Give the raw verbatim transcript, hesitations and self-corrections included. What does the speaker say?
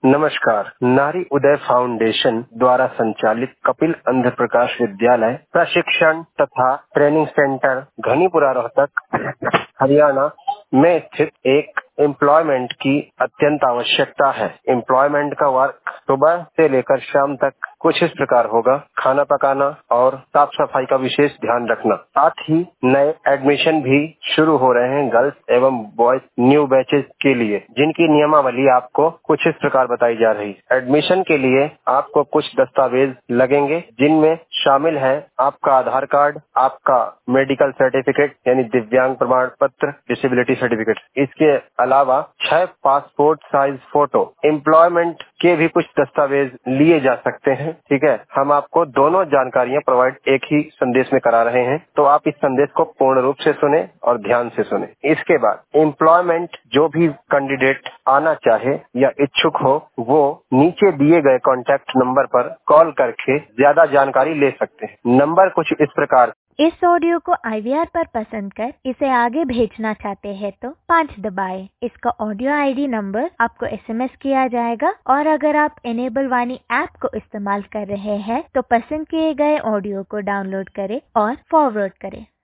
नमस्कार। नारी उदय फाउंडेशन द्वारा संचालित कपिल अंध प्रकाश विद्यालय प्रशिक्षण तथा ट्रेनिंग सेंटर घनीपुरा रोहतक हरियाणा में स्थित एक एम्प्लॉयमेंट की अत्यंत आवश्यकता है। एम्प्लॉयमेंट का वर्क सुबह से लेकर शाम तक कुछ इस प्रकार होगा। खाना पकाना और साफ सफाई का विशेष ध्यान रखना। साथ ही नए एडमिशन भी शुरू हो रहे हैं गर्ल्स एवं बॉयज न्यू बैचेस के लिए, जिनकी नियमावली आपको कुछ इस प्रकार बताई जा रही है। एडमिशन के लिए आपको कुछ दस्तावेज लगेंगे, जिनमें शामिल है आपका आधार कार्ड, आपका मेडिकल सर्टिफिकेट यानी दिव्यांग प्रमाण पत्र, डिसेबिलिटी सर्टिफिकेट। इसके अलावा छह पासपोर्ट साइज फोटो। एम्प्लॉयमेंट के भी कुछ दस्तावेज लिए जा सकते हैं। ठीक है, हम आपको दोनों जानकारियां प्रोवाइड एक ही संदेश में करा रहे हैं, तो आप इस संदेश को पूर्ण रूप से सुने और ध्यान से सुने। इसके बाद एम्प्लॉयमेंट जो भी कैंडिडेट आना चाहे या इच्छुक हो, वो नीचे दिए गए कॉन्टैक्ट नंबर पर कॉल करके ज्यादा जानकारी ले सकते हैं। नंबर कुछ इस प्रकार। इस ऑडियो को आई वी आर पर पसंद कर इसे आगे भेजना चाहते हैं तो पाँच दबाएं। इसका ऑडियो आई डी नंबर आपको एस एम एस किया जाएगा और अगर आप इनेबल वाणी ऐप को इस्तेमाल कर रहे हैं तो पसंद किए गए ऑडियो को डाउनलोड करें और फॉरवर्ड करें।